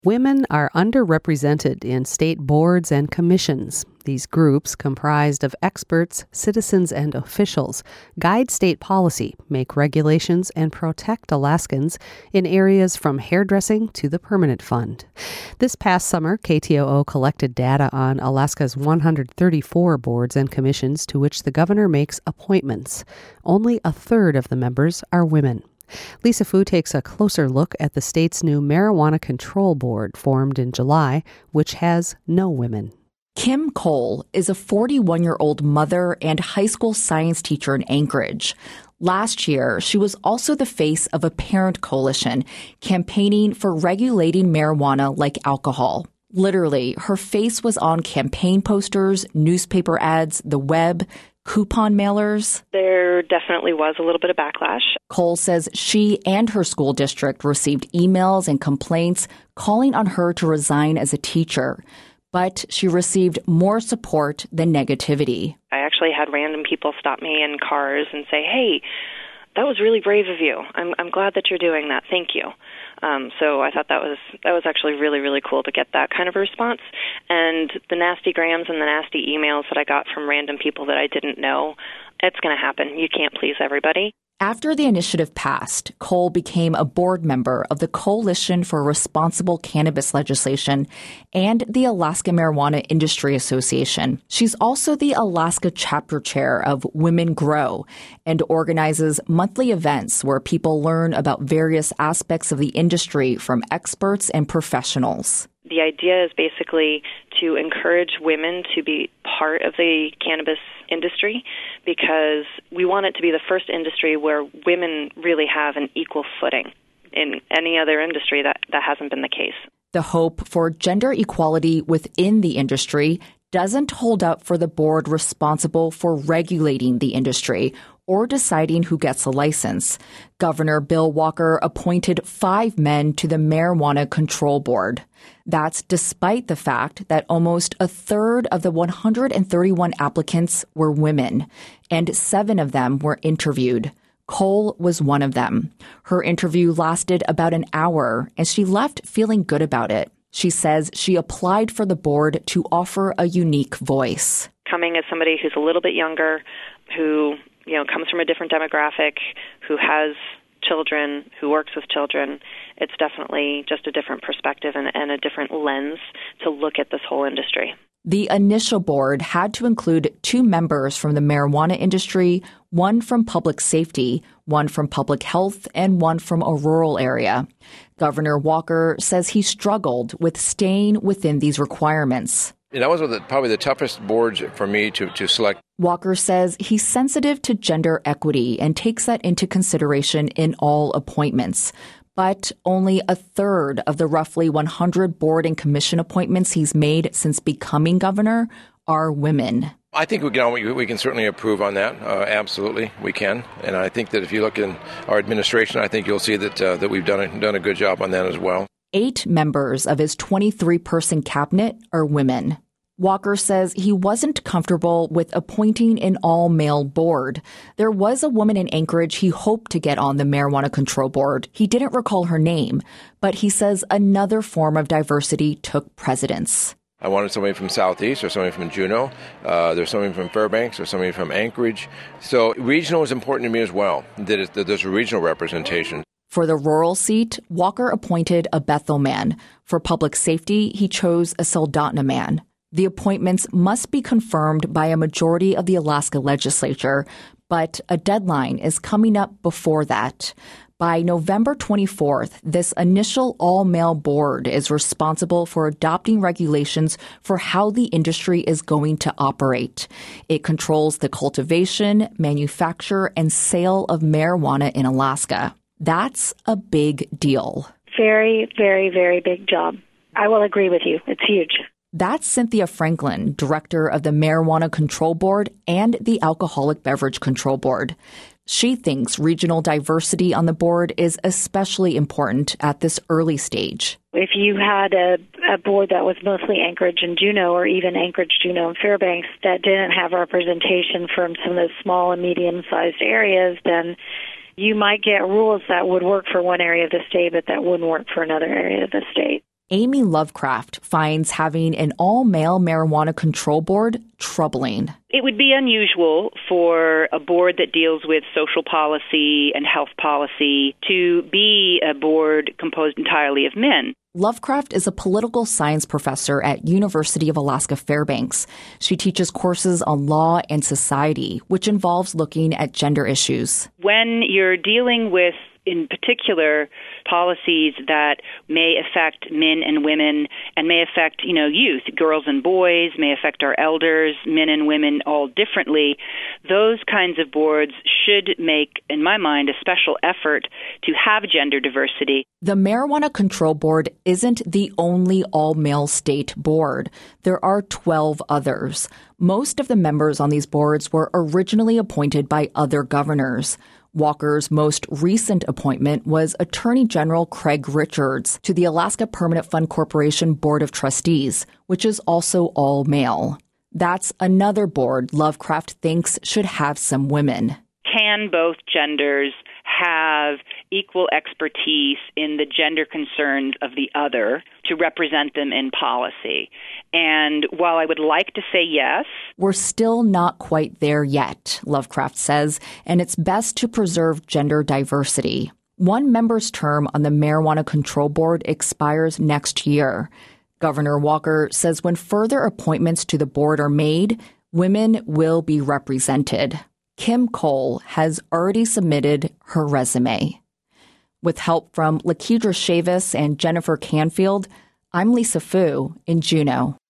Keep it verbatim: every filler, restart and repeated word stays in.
Women are underrepresented in state boards and commissions. These groups, comprised of experts, citizens, and officials, guide state policy, make regulations, and protect Alaskans in areas from hairdressing to the Permanent Fund. This past summer, K T O O collected data on Alaska's one hundred thirty-four boards and commissions to which the governor makes appointments. Only a third of the members are women. Lisa Fu takes a closer look at the state's new Marijuana Control Board formed in July, which has no women. Kim Cole is a forty-one-year-old mother and high school science teacher in Anchorage. Last year, she was also the face of a parent coalition campaigning for regulating marijuana like alcohol. Literally, her face was on campaign posters, newspaper ads, the web, coupon mailers. There definitely was a little bit of backlash. Cole says she and her school district received emails and complaints calling on her to resign as a teacher. But she received more support than negativity. I actually had random people stop me in cars and say, hey, that was really brave of you. I'm, I'm glad that you're doing that. Thank you. Um, so I thought that was that was actually really, really cool to get that kind of a response. And the nasty grams and the nasty emails that I got from random people that I didn't know, it's going to happen. You can't please everybody. After the initiative passed, Cole became a board member of the Coalition for Responsible Cannabis Legislation and the Alaska Marijuana Industry Association. She's also the Alaska chapter chair of Women Grow and organizes monthly events where people learn about various aspects of the industry from experts and professionals. The idea is basically to encourage women to be part of the cannabis industry because we want it to be the first industry where women really have an equal footing. In any other industry, that, that hasn't been the case. The hope for gender equality within the industry doesn't hold up for the board responsible for regulating the industry or deciding who gets a license. Governor Bill Walker appointed five men to the Marijuana Control Board. That's despite the fact that almost a third of the one hundred thirty-one applicants were women, and seven of them were interviewed. Cole was one of them. Her interview lasted about an hour, and she left feeling good about it. She says she applied for the board to offer a unique voice. Coming as somebody who's a little bit younger, who you know comes from a different demographic, who has children, who works with children, it's definitely just a different perspective and, and a different lens to look at this whole industry. The initial board had to include two members from the marijuana industry, one from public safety, one from public health, and one from a rural area. Governor Walker says he struggled with staying within these requirements. That was the, probably the toughest boards for me to, to select. Walker says he's sensitive to gender equity and takes that into consideration in all appointments. But only a third of the roughly one hundred board and commission appointments he's made since becoming governor are women. I think we can we can certainly improve on that. Uh, absolutely, we can. And I think that if you look in our administration, I think you'll see that uh, that we've done a, done a good job on that as well. Eight members of his twenty-three person cabinet are women. Walker says he wasn't comfortable with appointing an all-male board. There was a woman in Anchorage he hoped to get on the Marijuana Control Board. He didn't recall her name, but he says another form of diversity took precedence. I wanted somebody from Southeast or somebody from Juneau. Uh, there's somebody from Fairbanks or somebody from Anchorage. So regional is important to me as well, that, it, that there's a regional representation. For the rural seat, Walker appointed a Bethel man. For public safety, he chose a Soldotna man. The appointments must be confirmed by a majority of the Alaska legislature, but a deadline is coming up before that. By November twenty-fourth, this initial all-male board is responsible for adopting regulations for how the industry is going to operate. It controls the cultivation, manufacture, and sale of marijuana in Alaska. That's a big deal. Very, very, very big job. I will agree with you. It's huge. That's Cynthia Franklin, director of the Marijuana Control Board and the Alcoholic Beverage Control Board. She thinks regional diversity on the board is especially important at this early stage. If you had a, a board that was mostly Anchorage and Juneau, or even Anchorage, Juneau, and Fairbanks, that didn't have representation from some of those small and medium-sized areas, then you might get rules that would work for one area of the state, but that wouldn't work for another area of the state. Amy Lovecraft finds having an all-male marijuana control board troubling. It would be unusual for a board that deals with social policy and health policy to be a board composed entirely of men. Lovecraft is a political science professor at University of Alaska Fairbanks. She teaches courses on law and society, which involves looking at gender issues. When you're dealing with, in particular, policies that may affect men and women and may affect, you know, youth, girls and boys, may affect our elders, men and women all differently, those kinds of boards should make, in my mind, a special effort to have gender diversity. The Marijuana Control Board isn't the only all-male state board. There are twelve others. Most of the members on these boards were originally appointed by other governors. Walker's most recent appointment was Attorney General Craig Richards to the Alaska Permanent Fund Corporation Board of Trustees, which is also all-male. That's another board Lovecraft thinks should have some women. Can both genders have equal expertise in the gender concerns of the other to represent them in policy? And while I would like to say yes, we're still not quite there yet, Lovecraft says, and it's best to preserve gender diversity. One member's term on the Marijuana Control Board expires next year. Governor Walker says when further appointments to the board are made, women will be represented. Kim Cole has already submitted her resume. With help from Lakedra Chavis and Jennifer Canfield, I'm Lisa Fu in Juneau.